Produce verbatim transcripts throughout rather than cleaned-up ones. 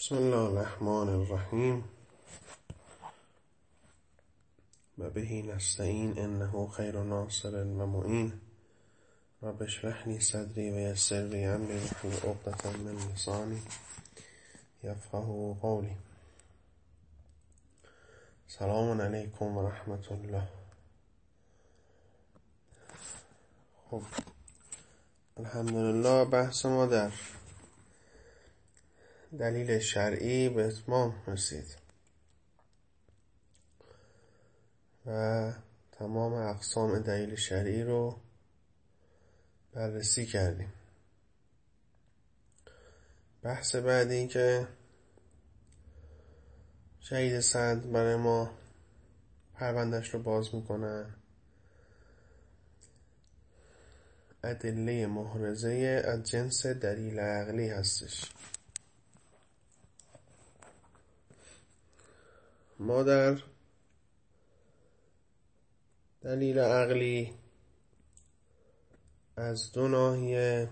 بسم الله الرحمن الرحیم و بهی نستعین انه خیر ناصر و معین رب اشرح لی صدری و یسر لی امری واحلل عقدة من لسانی یفقهوا قولی. سلام علیکم و رحمت الله. خب الحمدلله بحث ما در دلیل شرعی به اتمام رسید و تمام اقسام دلیل شرعی رو بررسی کردیم. بحث بعدی که شهید سعد برای ما پروندهش رو باز میکنن ادله محرزه از جنس دلیل عقلی هستش. ما در دلیل عقلی از دو ناحیه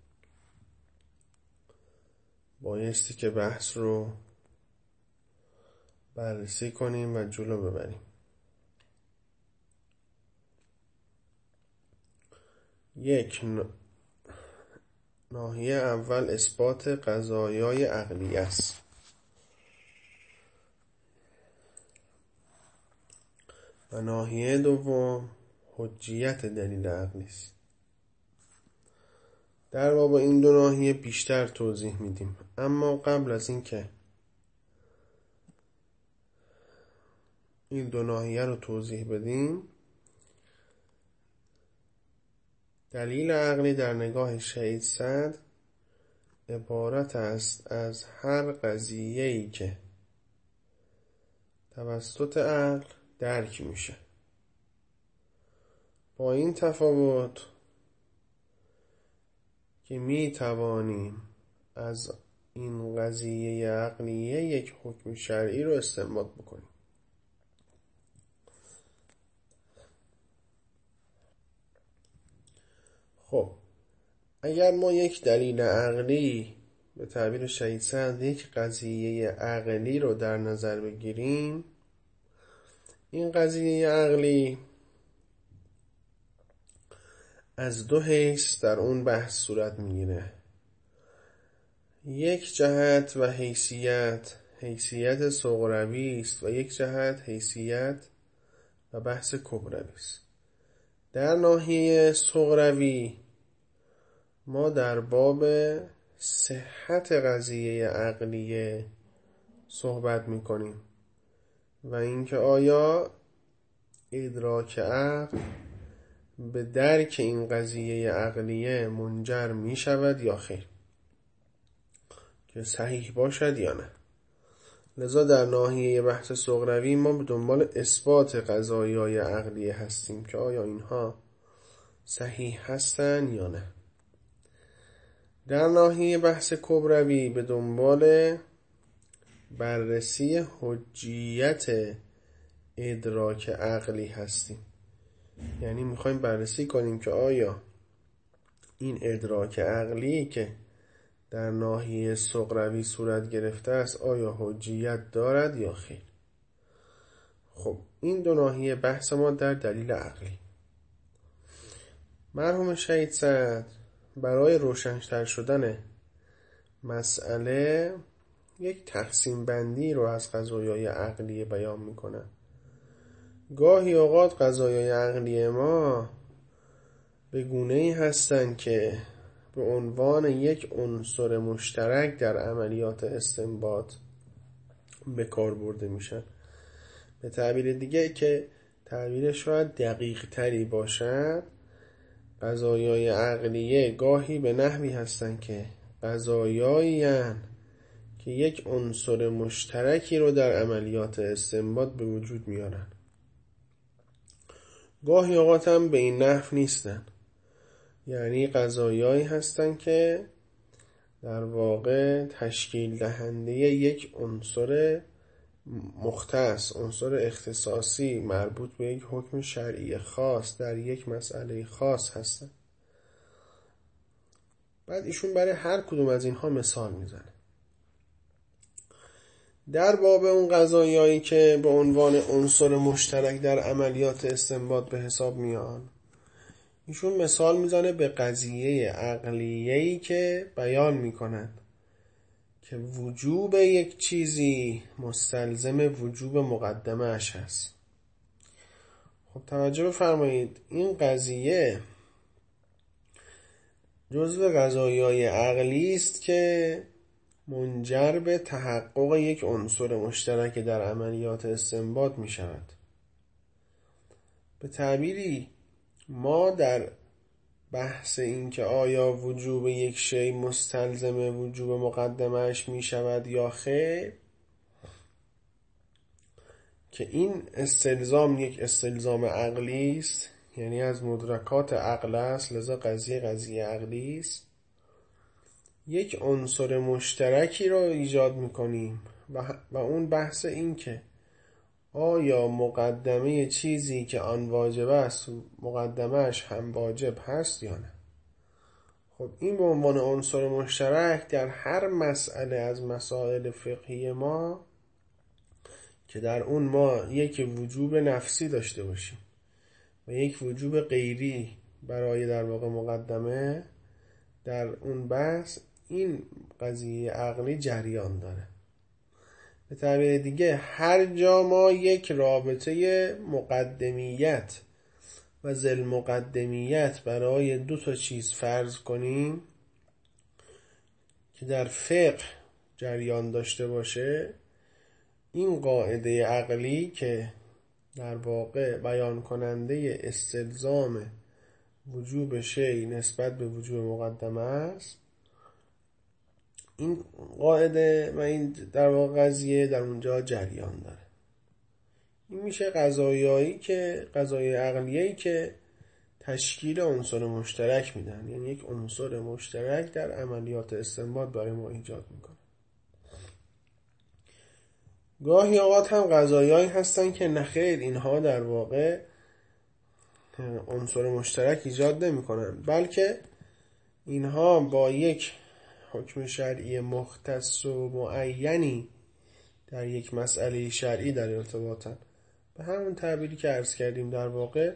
بایستی که بحث رو بررسی کنیم و جلو ببریم. یک ناحیه اول اثبات قضایای عقلی است و ناحیه دوم حجیت دلیل عقلی است. در باب این دو ناحیه بیشتر توضیح میدیم، اما قبل از این که این دو ناحیه رو توضیح بدیم، دلیل عقلی در نگاه شهید سعد عبارت است از هر قضیه‌ای که توسط عقل درک میشه، با این تفاوت که می توانیم از این قضیه عقلیه یک حکم شرعی رو استنباط بکنیم. خب اگر ما یک دلیل عقلی به تعبیر شهید سعد یک قضیه عقلی رو در نظر بگیریم، این قضیه عقلی از دو حیث در اون بحث صورت میگیره. یک جهت و حیثیت حیثیت صغروی است و یک جهت حیثیت و بحث کبروی است. در ناحیه صغروی ما در باب صحت قضیه عقلیه صحبت میکنیم و اینکه آیا ادراک عقل به درک این قضیه عقلیه منجر می شود یا خیر، که صحیح باشد یا نه. لذا در ناحیه بحث صغروی ما به دنبال اثبات قضایای عقلیه هستیم که آیا اینها صحیح هستن یا نه. در ناحیه بحث کبروی به دنبال بررسی حجیت ادراک عقلی هستیم، یعنی میخوایم بررسی کنیم که آیا این ادراک عقلی که در ناحیه صغروی صورت گرفته است آیا حجیت دارد یا خیر. خب این دو ناحیه بحث ما در دلیل عقلی. مرحوم شهید سعد برای روشن‌تر شدن مسئله یک تقسیم بندی رو از قضایای عقلی بیان میکنه. گاهی اوقات قضایای عقلی ما به گونه‌ای هستند که به عنوان یک عنصر مشترک در عملیات استنباط به کار برده میشن. به تعبیر دیگه که تعبیر شاید دقیق تری باشد، قضایای عقلیه گاهی به نحوی هستند که قضایایی هستند که یک عنصر مشترکی رو در عملیات استنباط به وجود میارن. گاهی اوقات هم به این نحو نیستن، یعنی قضایایی هستن که در واقع تشکیل دهنده یک عنصر مختص، عنصر اختصاصی مربوط به یک حکم شرعی خاص در یک مسئله خاص هستن. بعد ایشون برای هر کدوم از اینها مثال میزنه. در باب اون قضایایی که به عنوان عنصر مشترک در عملیات استنباط به حساب میان، ایشون مثال میزنه به قضیه عقلیه‌ای که بیان میکنند که وجوب یک چیزی مستلزم وجوب مقدمه اش هست. خب توجه بفرمایید، این قضیه جزو قضایای عقلی است که منجر به تحقق یک عنصر مشترک در عملیات استنباط می شود. به تعبیری ما در بحث این که آیا وجوب یک شی مستلزم وجوب مقدمهش می شود یا خیر، که این استلزام یک استلزام عقلی است، یعنی از مدرکات عقل است، لذا قضیه قضیه عقلی است، یک عنصر مشترکی رو ایجاد میکنیم و اون بحث این که آیا مقدمه چیزی که آن واجب است مقدمهش هم واجب هست یا نه. خب این به عنوان عنصر مشترک در هر مسئله از مسائل فقهی ما که در اون ما یک وجوب نفسی داشته باشیم و یک وجوب غیری برای در واقع مقدمه، در اون بحث این قضیه عقلی جریان داره. به تعبیر دیگه هر جا ما یک رابطه مقدمیت و ذل مقدمیت برای دو تا چیز فرض کنیم که در فقه جریان داشته باشه، این قاعده عقلی که در واقع بیان کننده استلزام وجوب شی نسبت به وجوب مقدمه است، این قاعده و این در واقع قضیه در اونجا جریان داره. این میشه قضایایی که قضایای عقلیه‌ای که تشکیل عنصر مشترک میدن، یعنی یک عنصر مشترک در عملیات استنباط برای ما ایجاد میکنه. گاهی اوقات هم قضایایی هستن که نخیر، اینها در واقع عنصر مشترک ایجاد نمیکنن، بلکه اینها با یک حکم شرعی مختص و معینی در یک مسئله شرعی در ارتباطن. به همون تعبیری که عرض کردیم در واقع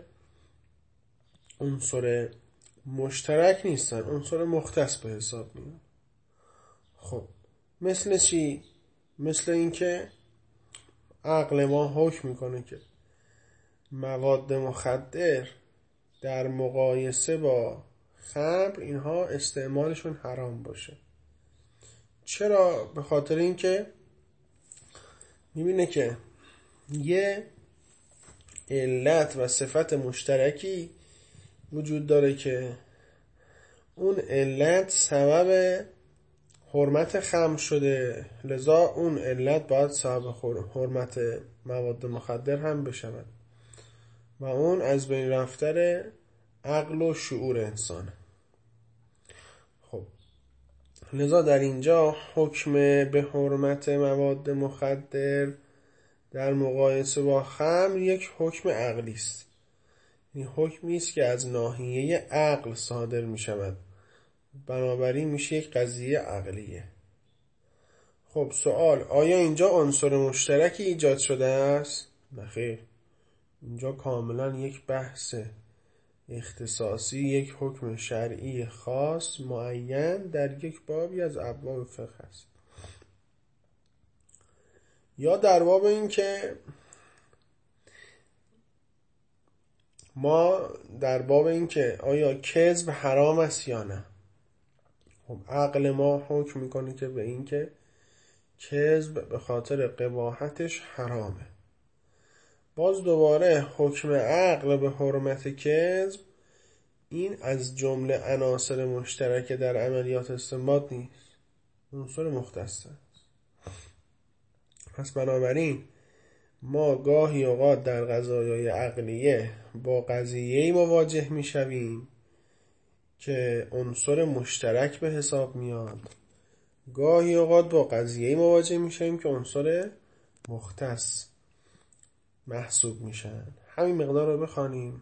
عنصر مشترک نیستن، عنصر مختص به حساب میان. خب مثل چی؟ مثل اینکه عقل ما حکم میکنه که مواد مخدر در مقایسه با خمر اینها استعمالشون حرام باشه. چرا؟ به خاطر اینکه میبینه که یه علت و صفت مشترکی وجود داره که اون علت سبب حرمت خمر شده، لذا اون علت باید سبب حرمت مواد مخدر هم بشود و اون از بین رفتن عقل و شعور انسانه. خب لذا در اینجا حکم به حرمت مواد مخدر در مقایسه با خمر یک حکم عقلی است. این حکمی است که از ناحیه عقل صادر می شود، بنابراین میشه یک قضیه عقلیه. خب سوال، آیا اینجا عنصر مشترکی ایجاد شده است؟ نخیر، اینجا کاملا یک بحث اختصاصی، یک حکم شرعی خاص معین در یک بابی از ابواب فقه است. یا در باب این که ما در باب این که آیا کذب حرام است یا نه. خب عقل ما حکم میکنه که به این که کذب به خاطر قباحتش حرامه. باز دوباره حکم عقل به حرمت کذب این از جمله عناصر مشترک در عملیات استنباط نیست، عنصر مختص است. پس بنابراین ما گاهی اوقات در قضایای عقلیه با قضیه‌ای مواجه میشویم که عنصر مشترک به حساب میاد، گاهی اوقات با قضیه‌ای مواجه میشیم که عنصر مختص محسوب میشن. همین مقدار رو بخوانیم.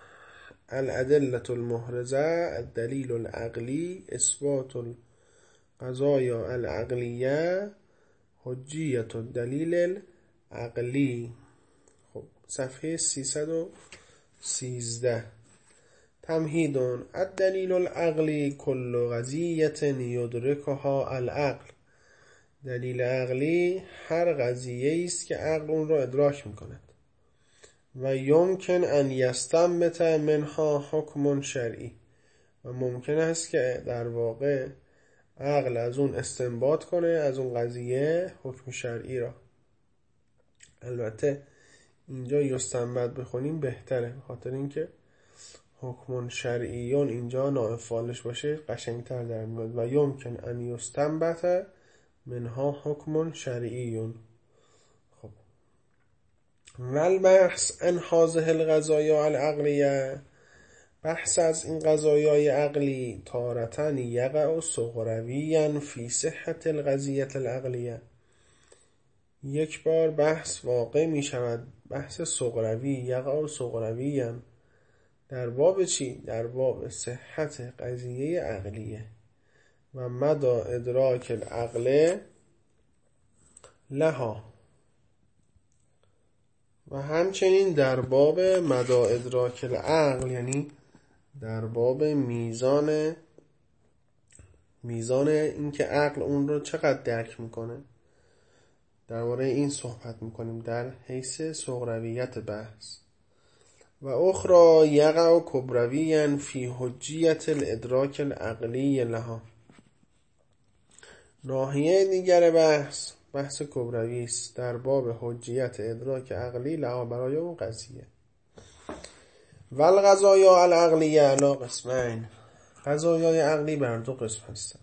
الادلة المحرزة الدلیل العقلی اثبات قضایا العقلیه حجیت الدلیل العقلی. خب صفحه سیصد و سیزده. تمهید. الدلیل العقلی کل قضیة یدرکها العقل. دلیل عقلی هر قضیه است که عقل اون را ادراک میکند. و یمکن ان یستنبط منها حکم شرعی، و ممکن است که در واقع عقل از اون استنباط کنه، از اون قضیه حکم شرعی را. البته اینجا یستنبط بخونیم بهتره، بخاطر اینکه حکم شرعیون اینجا نائب فاعلش باشه قشنگتر در میاد. و یمکن ان یستنبط منها حکم شرعیون. خب والبحث عن هذه القضایا العقلیه، بحث از این قضایای عقلی تارة یقع صغرویا فی صحة القضیة العقلیه، یک بار بحث واقع می شود، بحث صغروی، یقع صغرویا، در باب چی؟ در باب صحت قضیه عقلیه. و مدى ادراک العقل لها، و همچنین در باب مدى ادراک العقل، یعنی در باب میزان میزان اینکه عقل اون رو چقدر درک میکنه، درباره این صحبت میکنیم در حیث صغرویت بحث. و اخرى یقع کبرویا فی حجیت الادراک العقلی لها، ناحیه دیگر بحث بحث کبروی است در باب حجیت ادراک عقلی لها، برای اون قضیه. والقضایا العقلیه علی قسمین، قضایای عقلی بر دو قسم هستند.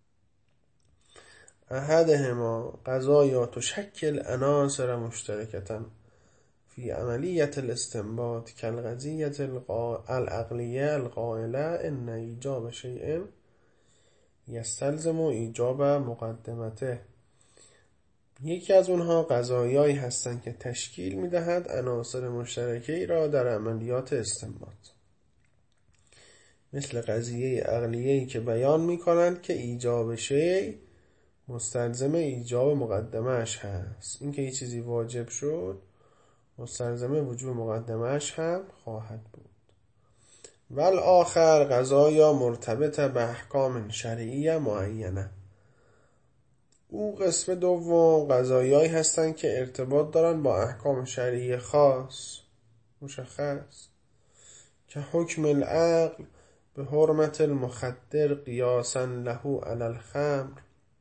احدهما قضایا تشکل عناصر مشترکة فی عملیت الاستنباط کالقضیة العقلیه القائله ان ایجاب شیء یستلزم ایجاب مقدمته. یکی از اونها قضایایی هستند که تشکیل میدهد عناصر مشترکی را در عملیات استنباط، مثل قضیه عقلیه‌ای که بیان میکنند که ایجاب شیء مستلزم ایجاب مقدمه‌اش هست. اینکه یه چیزی واجب شد مستلزم وجوب مقدمه‌اش هم خواهد بود. والآخر قضایا مرتبط به احکام شرعیه معینه، او قسم دوم قضایایی هستند که ارتباط دارن با احکام شرعی خاص مشخص، که حکم العقل به حرمت المخدر قیاسا له علی الخمر،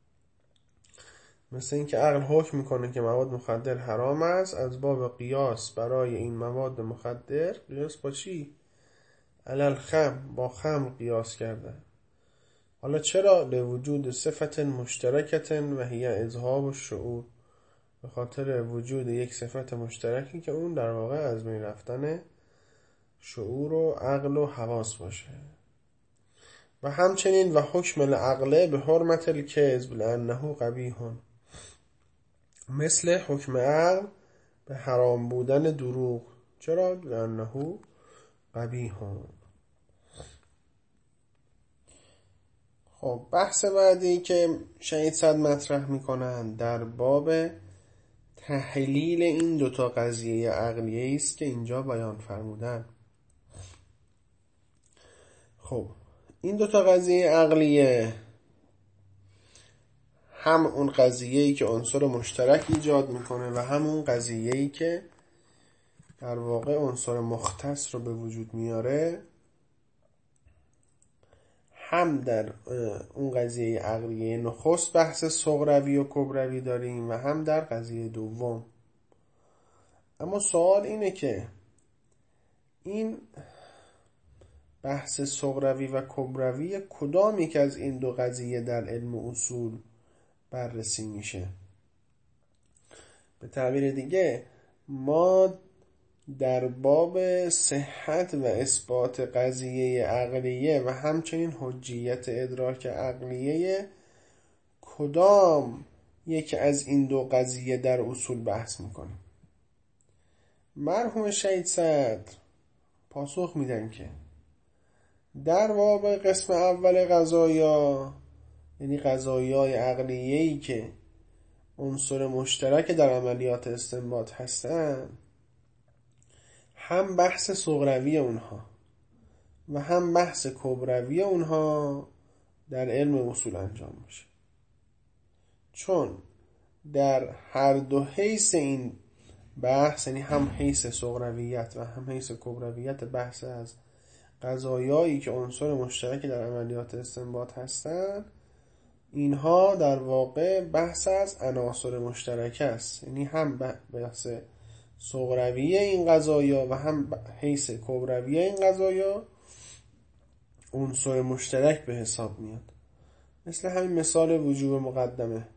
مثل این که عقل حکم میکنه که مواد مخدر حرام است، از باب قیاس برای این مواد مخدر، قیاس با چی؟ علی الخمر، با خمر قیاس کرده. حالا چرا؟ لوجود صفت مشترکت و هی اذهاب الشعور، به خاطر وجود یک صفت مشترکی که اون در واقع از بین رفتن شعور و عقل و حواس باشه. و همچنین و حکم العقل به حرمت الکذب لانه قبیح، مثل حکم عقل به حرام بودن دروغ. چرا؟ لانه قبیح. خب بحث بعدی که شهید صدر مطرح میکنن در باب تحلیل این دوتا قضیه عقلیه است که اینجا بیان فرمودن. خب این دوتا قضیه عقلیه هم اون قضیه‌ای که عنصر مشترک ایجاد میکنه و هم اون قضیه‌ای که در واقع عنصر مختص رو به وجود میاره، هم در اون قضیه عقلیه نخست بحث صغروی و کبروی داریم و هم در قضیه دوم. اما سوال اینه که این بحث صغروی و کبروی کدام یک از این دو قضیه در علم اصول بررسی میشه؟ به تعبیر دیگه ما در باب صحت و اثبات قضیه عقلیه و همچنین حجیت ادراک عقلیه کدام یک از این دو قضیه در اصول بحث میکنیم؟ مرحوم شهید صدر پاسخ میدن که در باب قسم اول قضایا یعنی قضایای عقلیه‌ای که عنصر مشترک در عملیات استنباط هستن، هم بحث صغروی اونها و هم بحث کبروی اونها در علم اصول انجام میشه. چون در هر دو حیث این بحث، یعنی هم حیث صغرویت و هم حیث کبرویت، بحث از قضایایی که عنصر مشترک در عملیات استنباط هستن، اینها در واقع بحث از عناصر مشترک است. یعنی هم بحث صغروی این قضایا و هم حیث کبروی این قضایا عنصر مشترک به حساب میاد. مثل همین مثال وجوب مقدمه،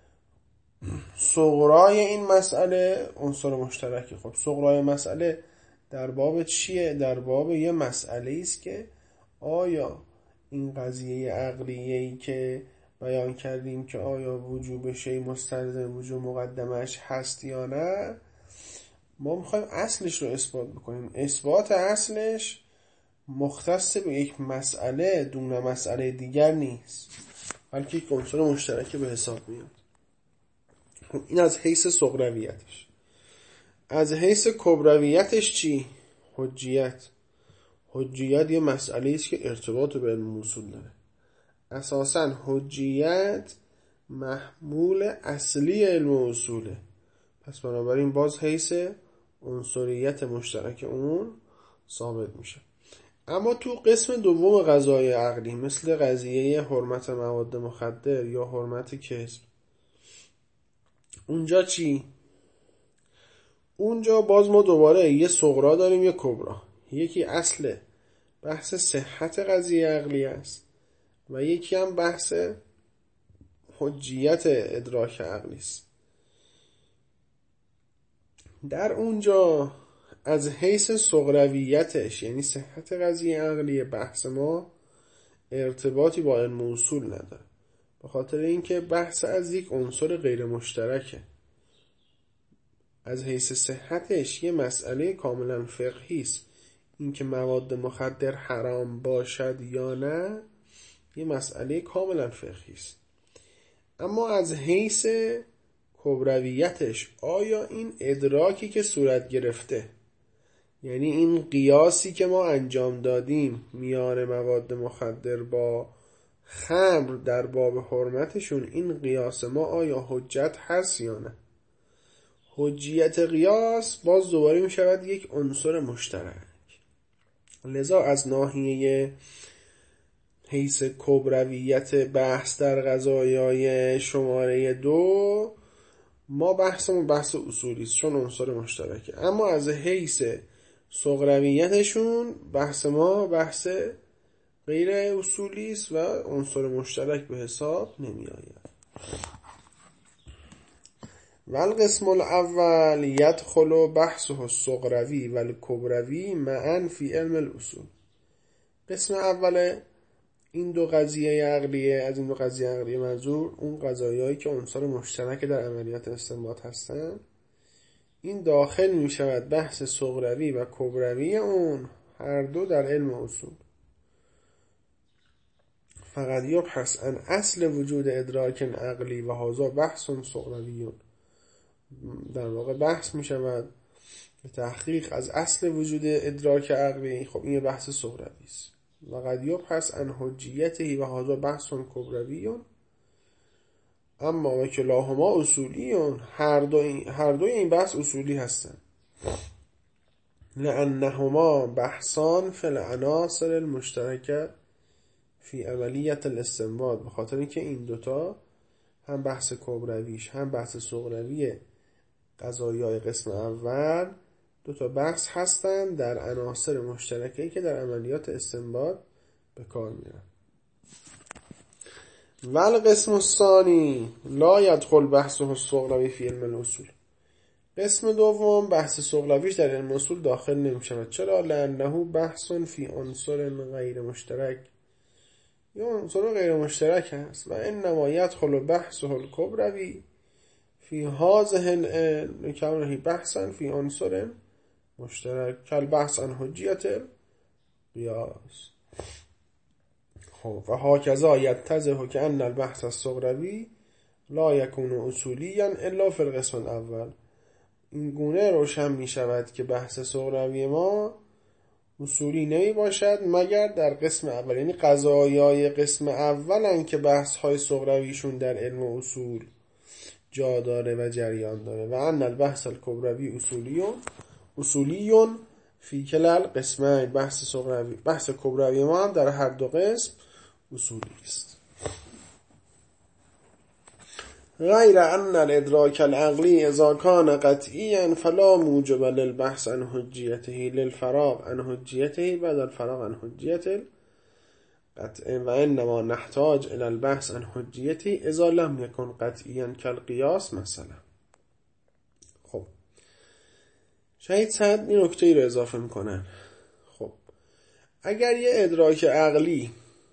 صغرای این مسئله عنصر مشترکی. خب صغرای مسئله در باب چیه؟ در باب یه مسئله است که آیا این قضیه عقلیه‌ای که بیان کردیم که آیا وجوب شی مستلزم وجوب مقدمش هست یا نه، ما میخوایم اصلش رو اثبات بکنیم. اثبات اصلش مختص به یک مسئله دون مسئله دیگر نیست، بلکه یک عنصر مشترک به حساب میاد. این از حیث صغرویتش. از حیث کبرویتش چی؟ حجیت. حجیت یه مسئله است که ارتباط به علم اصول داره. اساساً حجیت محمول اصلی علم اصوله، پس بنابراین باز حیث عنصریت مشترک اون ثابت میشه. اما تو قسم دوم قضای عقلی، مثل قضیه حرمت مواد مخدر یا حرمت کسب، اونجا چی؟ اونجا باز ما دوباره یه صغرا داریم یه کبرا. یکی اصل بحث صحت قضیه عقلی است و یکی هم بحث حجیت ادراک عقلی است. در اونجا از حیث صغرویتش، یعنی صحت قضیه عقلی، بحث ما ارتباطی با علم اصول نداره، به خاطر اینکه بحث از یک عنصر غیر مشترکه. از حیث صحتش یه مسئله کاملا فقهی است. اینکه مواد مخدر حرام باشد یا نه یه مسئله کاملا فقهی است. اما از حیث کبرویتش، آیا این ادراکی که صورت گرفته، یعنی این قیاسی که ما انجام دادیم میان مواد مخدر با خمر در باب حرمتشون، این قیاس ما آیا حجت هست یا نه؟ حجیت قیاس باز دوباره می شود یک عنصر مشترک. لذا از ناحیه حیث کبرویت بحث در قضایای شماره دو، ما بحثمون بحث اصولی است چون عنصر مشترکه. اما از حیث صغرویتشون بحث ما بحث غیر اصولی است و عنصر مشترک به حساب نمی آید. والقسم الاول یدخل بحثه الصغروی والکبروی معا فی علم الاصول. قسم اول این دو قضیه عقلیه، از این دو قضیه عقلیه منظور اون قضایایی که عنصر مشترک در عملیات استنباط هستن، این داخل می شود بحث صغروی و کبروی اون هر دو در علم اصول. فقط یبحث عن اصل وجود ادراک عقلی و هذا بحث صغروی. در واقع بحث می شود به تحقیق از اصل وجود ادراک عقلی. خب این بحث صغروی است. و قد یبحث عن حجیته و هذا بحث کبروی. اما و کلاهما اصولیون، هر دو این هر دو این بحث اصولی هستند. لانهما بحثان فی العناصر المشترکه فی عملیت الاستنباط. به خاطر اینکه این دوتا هم بحث کبرویش هم بحث صغروی قضایای قسم اول دوتا بحث هستند در عناصر مشترکی که در عملیات استنباط به کار میرن. والقسم الثانی لا يدخل بحثه الصغروی فی علم الاصول. قسم دوم بحث صغرویش در علم اصول داخل نمی شود. چرا؟ لانه بحث فی عنصر غیر مشترک. یه عنصر غیر مشترک هست. و انما يدخل بحثه الکبروی فی هذه العلم کونه بحثا فی عنصر مشترک کل بحث عن حجیت قیاس. خب و هاکذا یتضح که ان البحث الصغروی لا یکون اصولیا الا فی القسم الاول. این گونه روشن می شود که بحث صغروی ما اصولی نمی باشد مگر در قسم اول، یعنی قضایای قسم اولن که بحث های صغرویشون در علم و اصول جا داره و جریان داره. و ان البحث الکبروی اصولیون اصولیون فی کلا القسمین. بحث صغروی بحث کبروی ما هم در هر دو قسم اصولی است. غیر ان الادراک العقلی اذا کان قطعیا فلا موجب للبحث عن حجیته للفراغ عن حجیته بعد الفراغ عن حجیته قطع و انما نحتاج الى البحث عن حجیته اذا لم یکن قطعیا کالقیاس مثلا. خب شهید سعد این نکته رو اضافه میکنن. خب اگر یه ادراک عقلی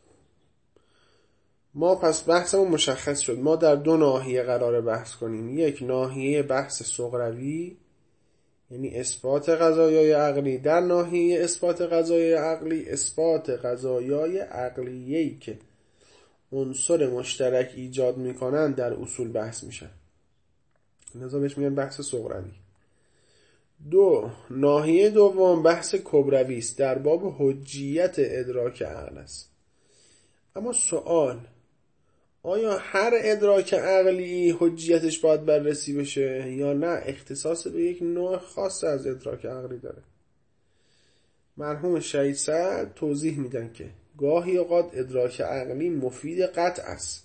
ما پس بحثمون مشخص شد، ما در دو ناحیه قرار بحث کنیم. یک ناحیه بحث صغروی یعنی اثبات قضایای عقلی، در ناحیه اثبات قضایای عقلی اثبات قضایای عقلیه‌ای که عنصر مشترک ایجاد میکنن در اصول بحث میشن، لذا بهش میگن بحث صغروی. دو ناحیه دوم بحث کبروی است، در باب حجیت ادراک عقل است. اما سوال، آیا هر ادراک عقلی حجیتش باید بررسی بشه یا نه اختصاص به یک نوع خاص از ادراک عقلی داره؟ مرحوم شهید سعد توضیح میدن که گاهی اوقات ادراک عقلی مفید قطع است،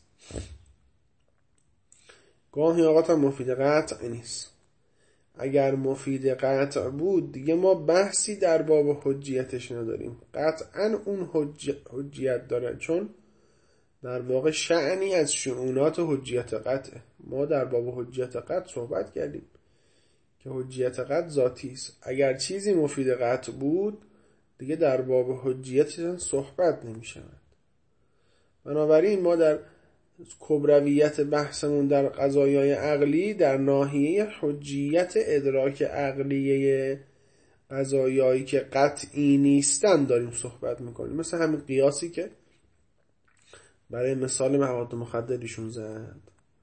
گاهی اوقات هم مفید قطع نیست. اگر مفید قطع بود دیگه ما بحثی در باب حجیتش نداریم، قطعا اون حج... حجیت داره، چون در واقع شأنی از شؤونات حجیت قطعه. ما در باب حجیت قطع صحبت کردیم که حجیت قطع ذاتی است. اگر چیزی مفید قطع بود دیگه در باب حجیت صحبت نمی شود. بنابراین ما در کبرویت بحثمون در قضایای عقلی در ناحیه حجیت ادراک عقلیه قضایایی که قطعی نیستن داریم صحبت میکنیم، مثل همین قیاسی که برای مثال مواد مخدرشون زد.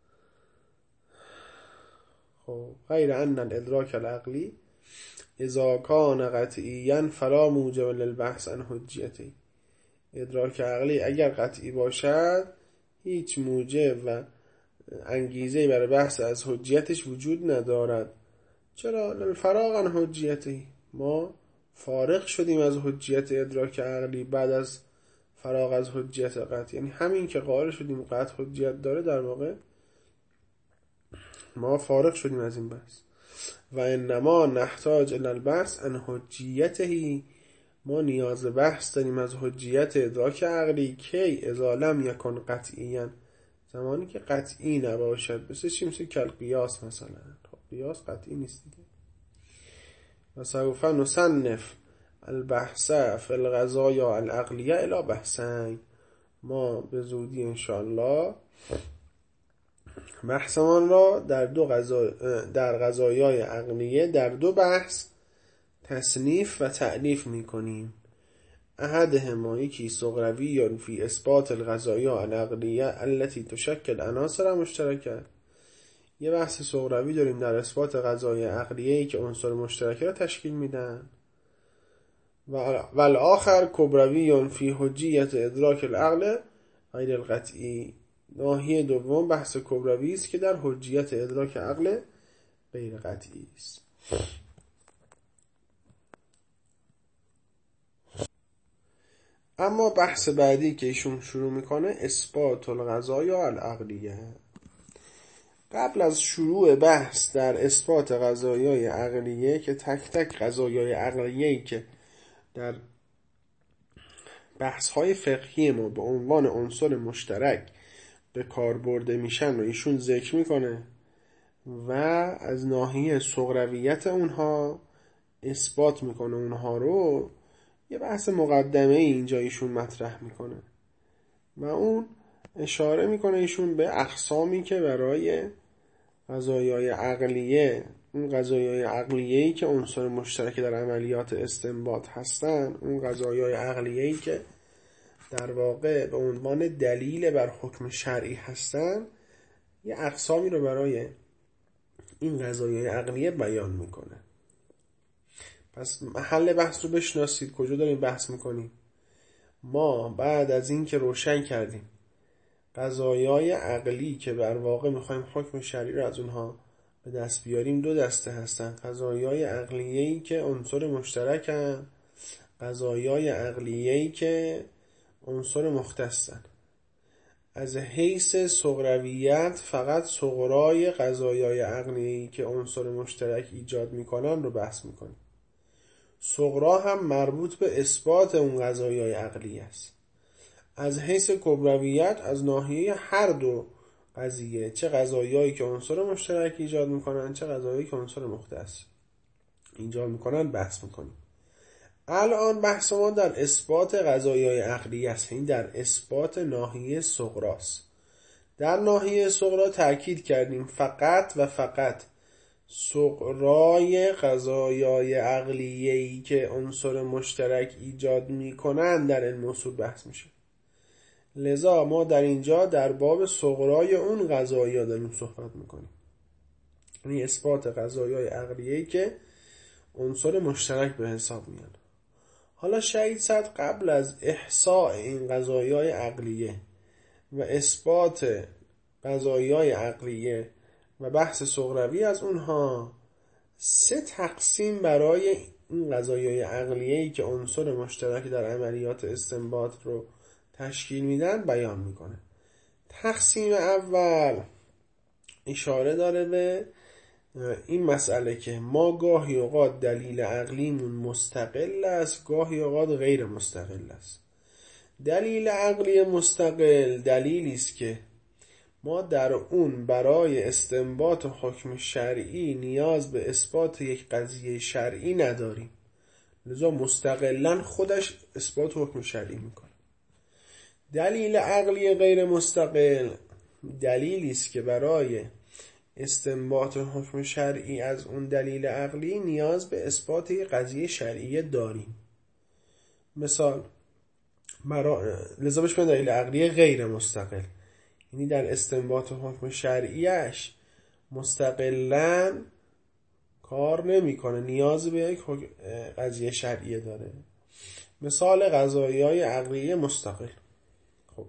خب غیر ان الادراک العقلی اذا کان قطعیا فلا موجب للبحث عن حجیته. ادراک عقلی اگر قطعی باشد هیچ موجب و انگیزه برای بحث از حجیتش وجود ندارد. چرا؟ للفراغ عن حجیته، ما فارغ شدیم از حجیت ادراک عقلی بعد از فراغ از حجیت قطع. یعنی همین که قائل شدیم قطع حجیت داره، در واقع ما فارغ شدیم از این بحث. و انما نحتاج الی البحث عن حجیته، ما نیاز بحث داریم از حجیت ادراک عقلی کی اذا لم یکن قطعیا، زمانی که قطعی نباشد. مثل چی؟ مثل کل قیاس مثلا. خب قیاس قطعی نیست دیگه. و سوف نصنف البحث فی القضایا العقلیه الی بحثین. ما به زودی انشاءالله بحثمان را در دو قضا در قضایای عقلیه در دو بحث تصنیف و تألیف میکنیم. احدهما یکی صغروی فی اثبات القضایا العقلیه التي تشکل عناصر مشترکه. یه بحث صغروی داریم در اثبات قضایای عقلیه‌ای که عنصر مشترکه را تشکیل میدن. و الاخر کبروی فی حجیت ادراک العقل غیر القطعی. ناحیه دوم بحث کبروی است که در حجیت ادراک عقل غیر قطعی است. اما بحث بعدی که ایشون شروع میکنه اثبات القضایا العقلیه. قبل از شروع بحث در اثبات قضایای عقلیه که تک تک قضایای عقلیه‌ای که در بحث‌های فقهی ما به عنوان عنصر مشترک به کار برده میشن و ایشون ذکر میکنه و از ناحیه صغرویت اونها اثبات میکنه اونها رو. یه بحث مقدمه اینجا ایشون مطرح میکنه و اون اشاره میکنه ایشون به اقسامی که برای قضایای عقلیه، اون قضایای عقلیه‌ای که عنصر مشترک در عملیات استنباط هستن، اون قضایای عقلیه‌ای که در واقع به عنوان دلیل بر حکم شرعی هستن، یه اقسامی رو برای این قضایای عقلیه بیان میکنه. پس محل بحث رو بشناسید. کجا داریم بحث میکنیم؟ ما بعد از این که روشن کردیم قضایای عقلی که بر واقع میخوایم حکم شرعی رو از اونها به دست بیاریم، دو دسته هستن: قضایای عقلیه‌ای که عنصر مشترکن، قضایای عقلیه‌ای که عنصر مختصن. از حیث صغرویت فقط صغرای قضایای عقلیه‌ای که عنصر مشترک ایجاد میکنن رو بحث میکنیم. صغرا هم مربوط به اثبات اون قضایای عقلیه است. از حیث کبرویت از ناحیه هر دو قضیه، چه قضایایی که عنصر مشترک ایجاد میکنن چه قضایایی که عنصر مختص ایجاد میکنن، بحث میکنیم. الان بحث ما در اثبات قضایای عقلیه است، این در اثبات ناحیه صغراست. در ناحیه صغرا تأکید کردیم فقط و فقط صغرای قضایای عقلیه‌ای که عنصر مشترک ایجاد میکنن در علم اصول بحث میشه. لذا ما در اینجا در باب صغرای اون قضایا داریم صحبت میکنیم، یعنی اثبات قضایای عقلیه‌ای که عنصر مشترک به حساب میان. حالا شاید صد قبل از احصاء این قضایای عقلیه و اثبات قضایای عقلیه و بحث صغروی از اونها، سه تقسیم برای این قضایای عقلیه‌ای که عنصر مشترک در عملیات استنباط رو تشکیل میدن بیان میکنه. تقسیم اول اشاره داره به این مسئله که ما گاهی اوقات دلیل عقلیمون مستقل است، گاهی اوقات غیر مستقل است. دلیل عقلی مستقل دلیلی است که ما در اون برای استنباط حکم شرعی نیاز به اثبات یک قضیه شرعی نداریم، لذا مستقلاً خودش اثبات حکم شرعی میکنه. دلیل عقلی غیر مستقل دلیلی است که برای استنباط حکم شرعی از اون دلیل عقلی نیاز به اثبات یک قضیه شرعی داریم. مثال برای لذا بهش میگن دلیل عقلی غیر مستقل، یعنی در استنباط حکم شرعیش مستقلاً کار نمیکنه، نیاز به یک قضیه شرعیه داره. مثال قضایای عقلی مستقل. خب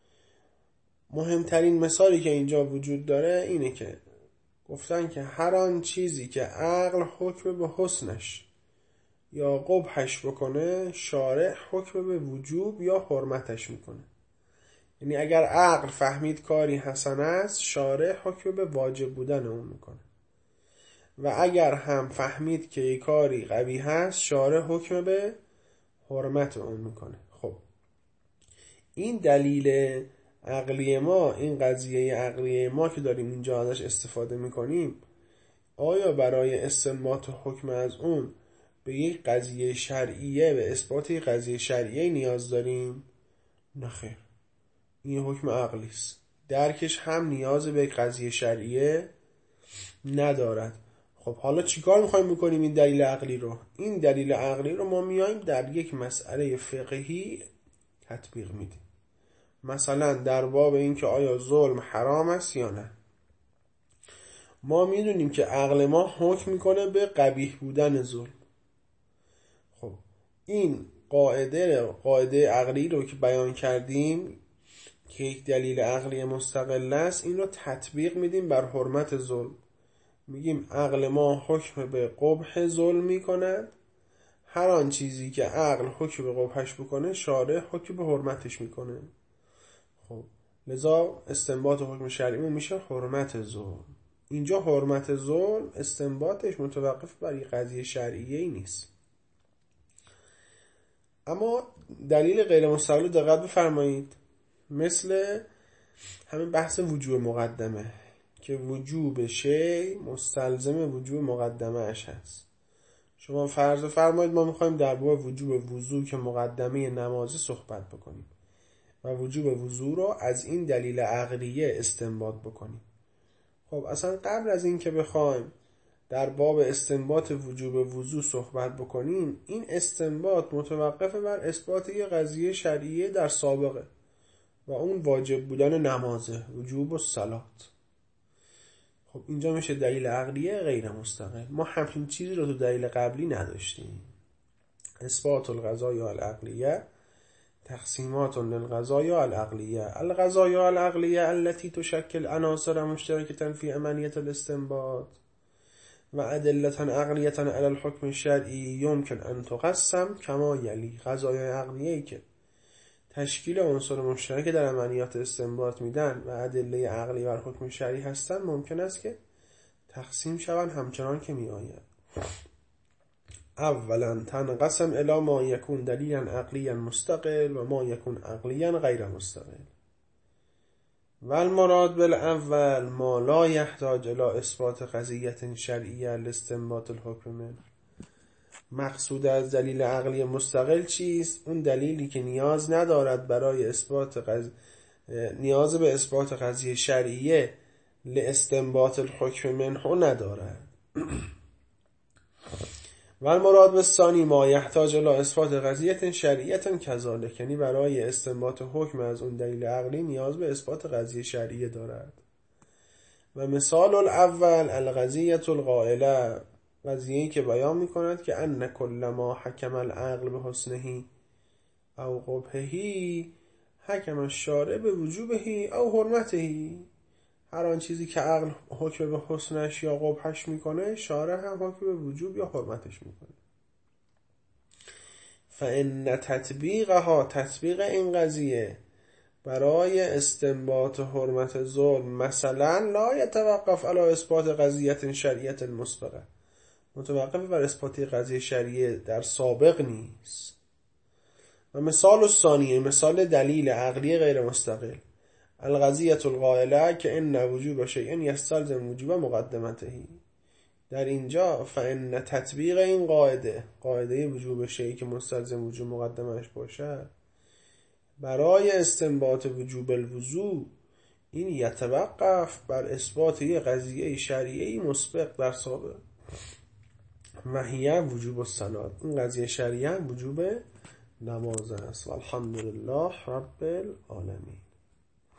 مهمترین مثالی که اینجا وجود داره اینه که گفتن که هر آن چیزی که عقل حکم به حسنش یا قبحش بکنه، شارع حکم به وجوب یا حرمتش میکنه. یعنی اگر عقل فهمید کاری حسن است، شارع حکم به واجب بودن اون میکنه، و اگر هم فهمید که یک کاری قبیح است، شارع حکم به حرمت اون میکنه. خب این دلیل عقلی ما، این قضیه عقلی ما که داریم اینجا ازش استفاده میکنیم، آیا برای استنباط حکم از اون به یک قضیه شرعیه، به اثبات یک قضیه شرعیه نیاز داریم؟ نه خیر، این حکم عقلی است، درکش هم نیاز به یک قضیه شرعیه ندارد. خب حالا چیکار میخوایم بکنیم این دلیل عقلی رو؟ این دلیل عقلی رو ما میایم در یک مسئله فقهی تطبیق میدیم. مثلا در باب این که آیا ظلم حرام است یا نه. ما میدونیم که عقل ما حکم میکنه به قبیح بودن ظلم. خب این قاعده قاعده عقلی رو که بیان کردیم که یک دلیل عقلی مستقل است، این رو تطبیق میدیم بر حرمت ظلم. میگیم عقل ما حکم به قبح ظلم میکند، هر آن چیزی که عقل حکم به قبحش بکنه، شارع حکم به حرمتش میکنه. خب لذا استنباط حکم شرعی میشه حرمت ظلم. اینجا حرمت ظلم استنباطش متوقف بر یک قضیه شرعیه نیست. اما دلیل غیر مستقل دقت بفرمایید، مثل همین بحث وجوب مقدمه که وجوب شی مستلزم وجوب مقدمه اش هست. شما فرض فرمایید ما میخوایم در باب وجوب وضو که مقدمه نمازی صحبت بکنیم و وجوب وضو رو از این دلیل عقلیه استنباط بکنیم. خب اصلا قبل از این که بخوایم در باب استنباط وجوب وضو صحبت بکنیم، این استنباط متوقف بر اثبات یه قضیه شرعیه در سابقه و اون واجب بودن نمازه، وجوب الصلات. خب اینجا میشه دلیل عقلیه غیر مستقل. ما همچین چیزی رو تو دلیل قبلی نداشتیم. اثبات القضایا العقلیه تقسیمات للقضایا العقلیه. القضایا العقلیه التي تشکل عناصر مشترکة فی عملیة الاستنباط و ادلة عقلیة علی الحکم الشرعی یمکن ان تقسم کما یلی. قضایای عقلیه‌ای که تشکیل عنصر مشترک در عملیات استنباط میدن و ادله عقلی بر حکم شرعی هستن ممکن است که تقسیم شوند همچنان که می آید. اولا تنقسم الی ما یکون دلیلا عقلیا مستقل و ما یکون عقلیا غیر مستقل. و المراد بالاول ما لا یحتاج الی اثبات قضیه شرعیه لاستنباط الحکم منه. مقصود از دلیل عقلی مستقل چیست؟ اون دلیلی که نیاز ندارد برای اثبات قض... نیاز به اثبات قضیه شرعیه لاستنباط الحکم منه ندارد. و المراد بالثانی ما یحتاج الی اثبات قضیه شرعیه کذالک، یعنی برای استنباط حکم از اون دلیل عقلی نیاز به اثبات قضیه شرعیه دارد. و مثال الاول القضیه القائله، قضیه‌ای که بیان می‌کند که ان کل ما حکم العقل به حسنه او قبحه حکم الشارع به وجوبه او حرمته. هر آن چیزی که عقل حکم به حسنش یا قبحش میکنه، شارع هم حکم به وجوب یا حرمتش میکنه. فان تطبیقها، تطبیق این قضیه برای استنباط حرمت ظلم مثلا لا یتوقف علی اثبات قضیه شرعیه مسبقه، متوقف بر اثبات قضیه شرعیه در سابق نیست. و مثال الثانی، مثال دلیل عقلی غیر مستقل، القضیه القائله که ان وجوب شیء یستلزم وجوب مقدمته. در اینجا فان تطبیق این قاعده، قاعده وجوب شیء که مستلزم وجوب مقدمش باشد، برای استنباط وجوب الوضو، این یتوقف بر اثبات یک قضیه شرعیه مسبق در سابق و هی وجوب الصلات. این قضیه شرعیه وجوب نماز است. والحمدلله رب العالمین.